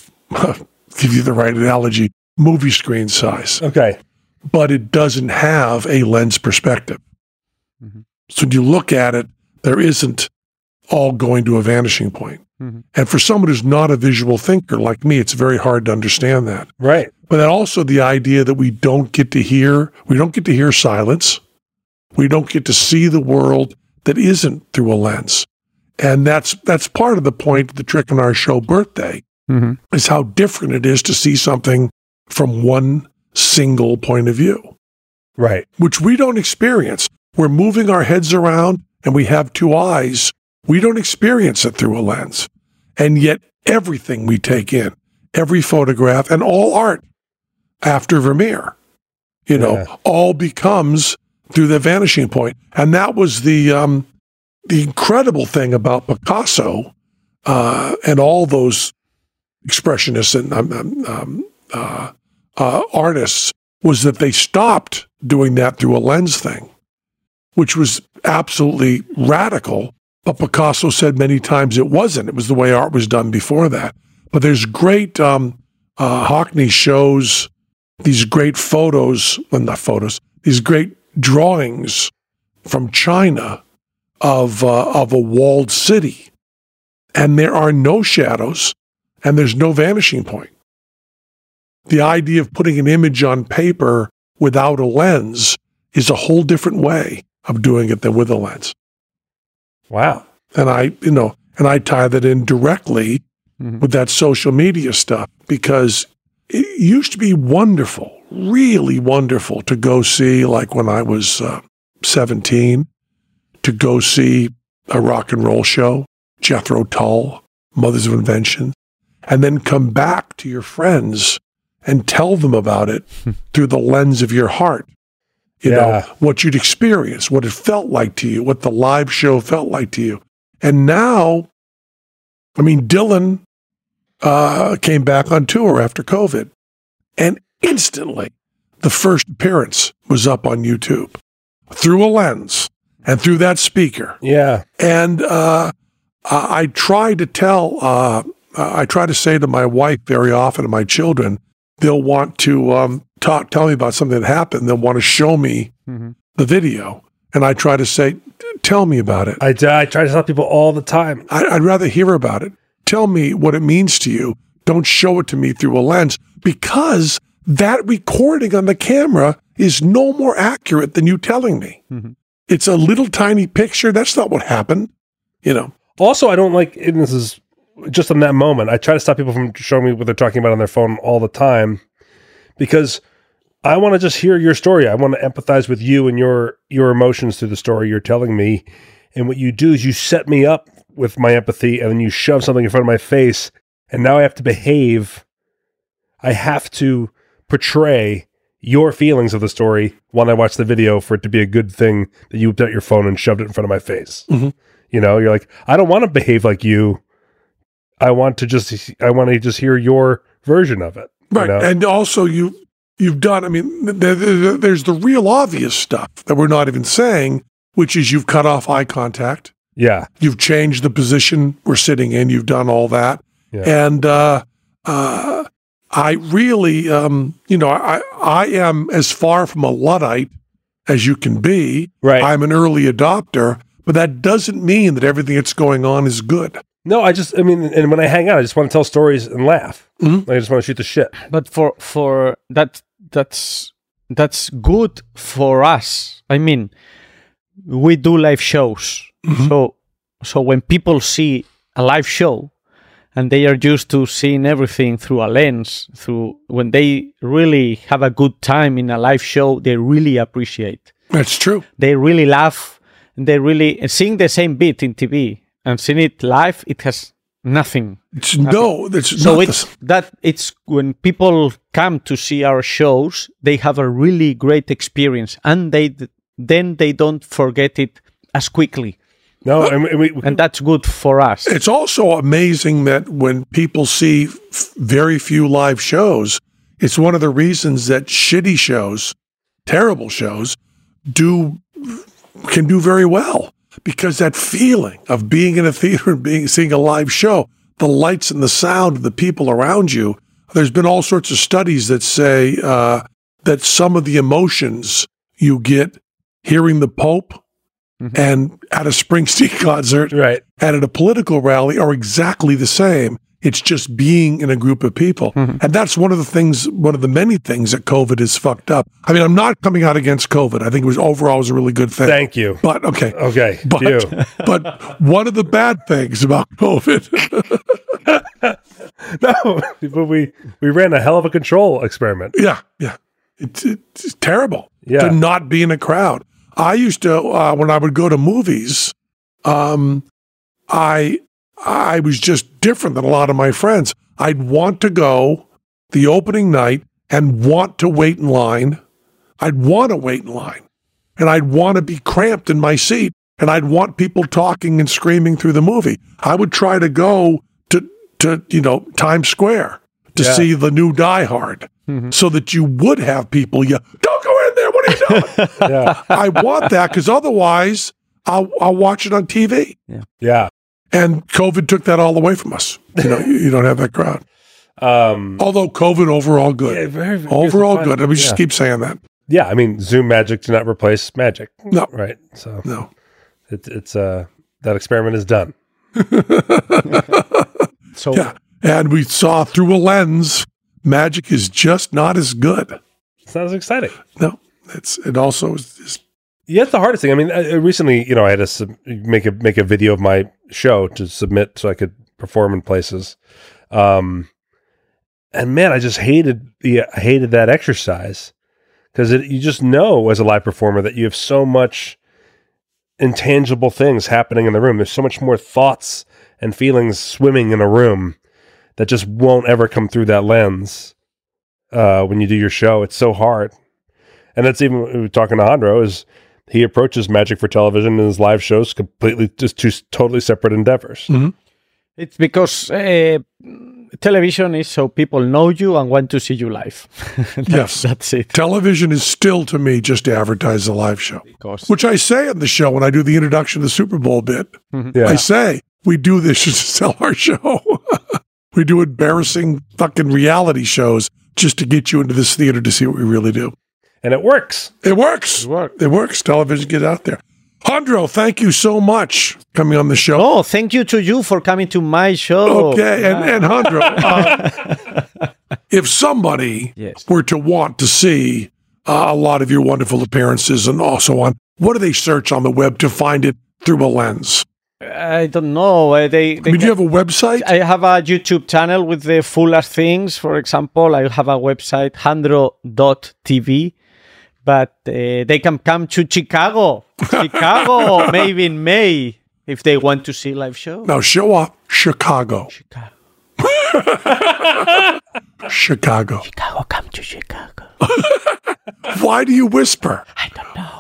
give you the right analogy, movie screen size. Okay. But it doesn't have a lens perspective. Mm-hmm. So when you look at it, there isn't all going to a vanishing point. Mm-hmm. And for someone who's not a visual thinker like me, it's very hard to understand that. Right. But then also the idea that we don't get to hear, we don't get to hear silence. We don't get to see the world that isn't through a lens. And that's that's part of the point of the trick in our show, Birthday, mm-hmm. is how different it is to see something from one single point of view. Right. Which we don't experience. We're moving our heads around and we have two eyes. We don't experience it through a lens. And yet everything we take in, every photograph and all art after Vermeer, you know, yeah. all becomes through the vanishing point. And that was the um, the incredible thing about Picasso uh, and all those expressionists and um, um, uh, uh, artists was that they stopped doing that through a lens thing, which was absolutely radical. But Picasso said many times it wasn't. It was the way art was done before that. But there's great, um, uh, Hockney shows these great photos, well, not photos, these great drawings from China of uh, of a walled city. And there are no shadows and there's no vanishing point. The idea of putting an image on paper without a lens is a whole different way of doing it than with a lens. Wow. And I, you know, and I tie that in directly mm-hmm. with that social media stuff, because it used to be wonderful, really wonderful to go see, like when I was uh, seventeen, to go see a rock and roll show, Jethro Tull, Mothers of Invention, and then come back to your friends and tell them about it through the lens of your heart. You yeah. know, what you'd experienced, what it felt like to you, what the live show felt like to you. And now, I mean, Dylan uh, came back on tour after COVID, and instantly the first appearance was up on YouTube through a lens and through that speaker. Yeah. And uh, I, I try to tell, uh, I try to say to my wife very often, and my children, they'll want to um, talk, tell me about something that happened. They'll want to show me mm-hmm. the video. And I try to say, tell me about it. I, I try to tell people all the time. I, I'd rather hear about it. Tell me what it means to you. Don't show it to me through a lens, because that recording on the camera is no more accurate than you telling me. Mm-hmm. It's a little tiny picture. That's not what happened, you know. Also, I don't like, and this is just in that moment, I try to stop people from showing me what they're talking about on their phone all the time. because I want to just hear your story. I want to empathize with you and your your emotions through the story you're telling me. And what you do is you set me up with my empathy, and then you shove something in front of my face, and now I have to behave. I have to portray your feelings of the story when I watch the video for it to be a good thing that you whipped out your phone and shoved it in front of my face. Mm-hmm. You know, you're like, I don't want to behave like you. I want to just, I want to just hear your version of it. Right. You know? And also you, you've done, I mean, there, there, there's the real obvious stuff that we're not even saying, which is you've cut off eye contact. Yeah. You've changed the position we're sitting in. You've done all that. Yeah. And uh, uh, I really, um, you know, I, I am as far from a Luddite as you can be. Right. I'm an early adopter, but that doesn't mean that everything that's going on is good. No, I just, I mean, and when I hang out, I just want to tell stories and laugh. Mm-hmm. I just want to shoot the shit. But for for that that's that's good for us. I mean, we do live shows. Mm-hmm. So so when people see a live show and they are used to seeing everything through a lens, through when they really have a good time in a live show, they really appreciate. That's true. They really laugh, and they really seeing the same beat in T V and seeing it live, it has nothing. It's no, it's So not it's the, that it's when people come to see our shows, they have a really great experience, and they then they don't forget it as quickly, No, and we, we, and that's good for us. It's also amazing that when people see f- very few live shows, it's one of the reasons that shitty shows, terrible shows, do can do very well, because that feeling of being in a theater and being seeing a live show, the lights and the sound of the people around you. There's been all sorts of studies that say uh, that some of the emotions you get hearing the Pope mm-hmm. and at a Springsteen concert right. and at a political rally are exactly the same. It's just being in a group of people. Mm-hmm. And that's one of the things, one of the many things that COVID has fucked up. I mean, I'm not coming out against COVID. I think it was overall was a really good thing. Thank you. But okay. Okay. But, you. but one of the bad things about COVID. No, but we, we ran a hell of a control experiment. Yeah. Yeah. It's, it's terrible yeah. to not be in a crowd. I used to, uh, when I would go to movies, um, I, I was just different than a lot of my friends. I'd want to go the opening night and want to wait in line. I'd want to wait in line. And I'd want to be cramped in my seat. And I'd want people talking and screaming through the movie. I would try to go to, to you know, Times Square to yeah. see the new Die Hard mm-hmm. so that you would have people yell, "Don't go in there, what are you doing?" yeah. I want that, because otherwise I'll, I'll watch it on T V. Yeah. Yeah. And COVID took that all away from us. You know, you, you don't have that crowd. Um, Although COVID overall good. Yeah, very, very overall good. And we yeah. just keep saying that. Yeah, I mean, Zoom magic do not replace magic. No. Right. So no. It, it's uh that experiment is done. So yeah. And we saw through a lens, magic is just not as good. It's not as exciting. No. It's it also is, is yeah, it's the hardest thing. I mean, I, recently, you know, I had to sub- make a make a video of my show to submit so I could perform in places. Um, and man, I just hated the I hated that exercise, because you just know as a live performer that you have so much intangible things happening in the room. There's so much more thoughts and feelings swimming in a room that just won't ever come through that lens uh, when you do your show. It's so hard. And that's even, we were talking to Andro, is he approaches magic for television and his live shows completely just two totally separate endeavors. Mm-hmm. It's because uh, television is so people know you and want to see you live. that's, yes, that's it. Television is still, to me, just to advertise the live show. Because Which I say on the show when I do the introduction to the Super Bowl bit. Mm-hmm. Yeah. I say, we do this just to sell our show. We do embarrassing fucking reality shows just to get you into this theater to see what we really do. And it works. It works. It works. It works. Television, get out there. Andro, thank you so much for coming on the show. Oh, thank you to you for coming to my show. Okay, and, and Andro, uh, if somebody Yes. were to want to see uh, a lot of your wonderful appearances and also on, what do they search on the web to find it through a lens? I don't know. Uh, they, they I mean, do you have a website? I have a YouTube channel with the fuller things. For example, I have a website, handro dot t v. But uh, they can come to Chicago. Chicago, maybe in May, if they want to see live show. No, show up. Chicago. Chicago. Chicago. Chicago, come to Chicago. Why do you whisper? I don't know.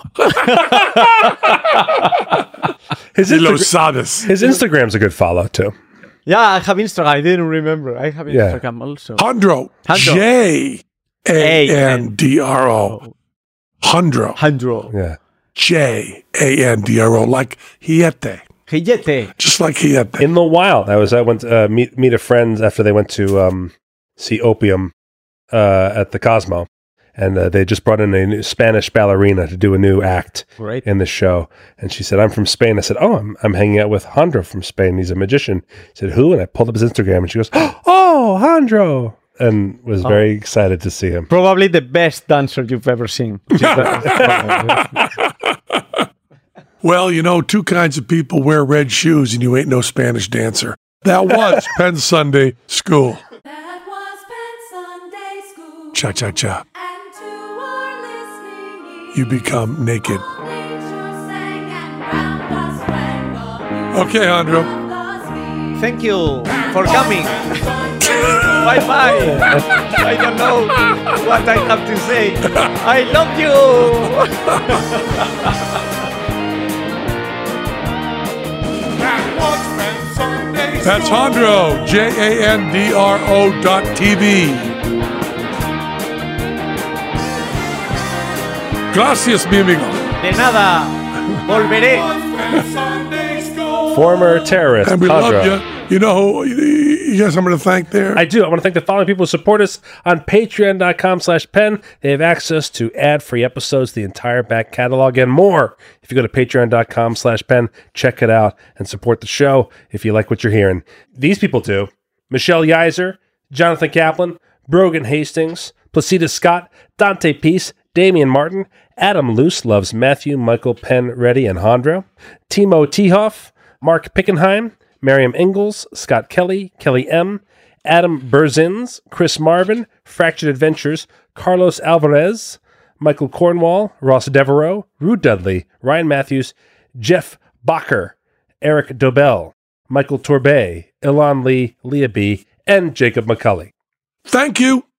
His, Lo Instagra- sabes. his Instagram's a good follow too. Yeah, I have Instagram. I didn't remember. I have Yeah. Instagram also. Handro. Handro. J A N D R O. Handro. Handro. Yeah. J A N D R O. Like Hiete. Hillete. Just like Hiete. In the wild, I was I went to uh, meet meet a friend after they went to um, see Opium uh, at the Cosmo, and uh, they just brought in a new Spanish ballerina to do a new act Great. in the show. And she said, "I'm from Spain." I said, "Oh, I'm I'm hanging out with Jandro from Spain. He's a magician." I said, "Who?" And I pulled up his Instagram, and she goes, "Oh, Jandro," and was very excited to see him. Probably the best dancer you've ever seen. Well, you know, two kinds of people wear red shoes and you ain't no Spanish dancer. That was Penn Sunday School. That was Penn Sunday School. Cha cha cha. And to our listening ears, You become naked. nature sang and round us rang the music Okay, Jandro. of the spheres. Thank you for coming. Bye bye. I don't know what I have to say. I love you. That's Jandro. J A N D R O dot T V. Gracias, mi amigo. De nada. Volveré. Former terrorist, And we Jandro. love you. You know, you, you got someone to thank there? I do. I want to thank the following people who support us on patreon.com slash pen. They have access to ad-free episodes, the entire back catalog, and more. If you go to patreon.com slash pen, check it out and support the show if you like what you're hearing. These people do. Michelle Yiser, Jonathan Kaplan, Brogan Hastings, Placida Scott, Dante Peace, Damian Martin, Adam Luce loves Matthew, Michael, Penn, Reddy, and Jandro, Timo Tehoff, Mark Pickenheim, Miriam Ingalls, Scott Kelly, Kelly M., Adam Burzins, Chris Marvin, Fractured Adventures, Carlos Alvarez, Michael Cornwall, Ross Devereaux, Rue Dudley, Ryan Matthews, Jeff Bacher, Eric Dobell, Michael Torbay, Ilan Lee, Leah B., and Jacob McCulley. Thank you.